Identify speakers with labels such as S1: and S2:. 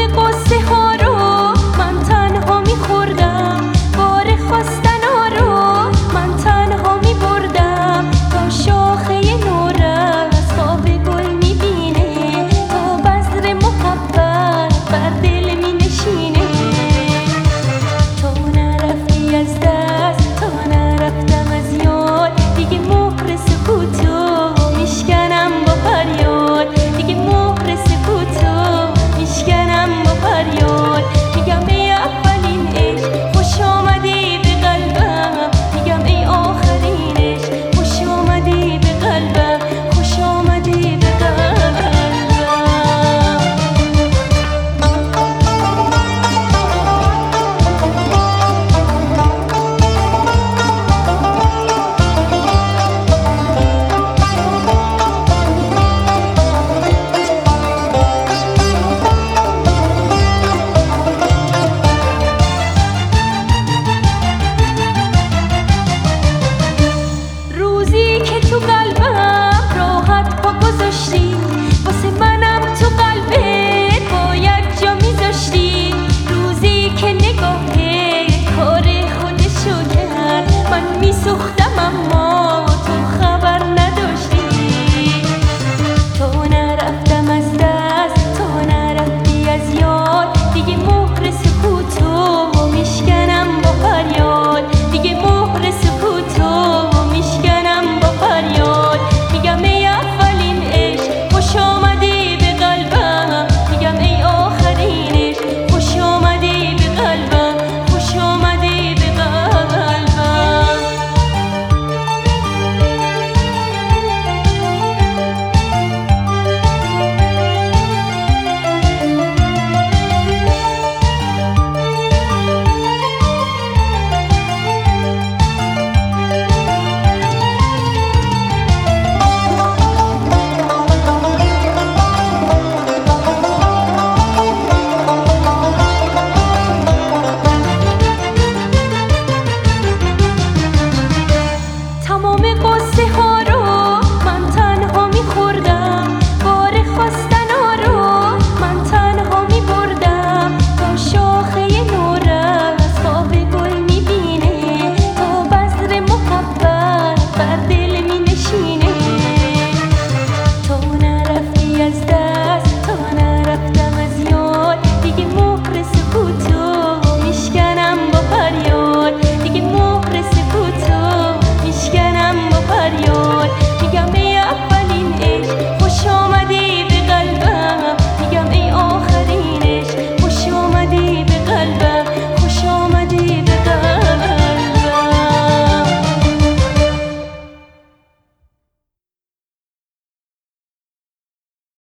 S1: قصه ها رو من تنها میخوردم، بار خواستن ها رو من تنها میبردم. تا شاخه نورس خواب گل میبینه، تا بذر محبت بر دل مینشینه. تو نرفتی از دست، تا نرفتم از یاد، دیگه مهر سکوتو میشکنم با فریاد، دیگه مهر سکوتو میشکنم با فریاد. میگم ای اولین عشق خوش آمدی به قلبم، میگم ای آخرین عشق خوش آمدی به قلبم، خوش آمدی به قلبم. روزی که تو قلبم راحت پا گذاشتی، واسه منم تو قلبت باید جا میذاشتی. روزی که نگاه کار خودشو کرد، من میسوختم اما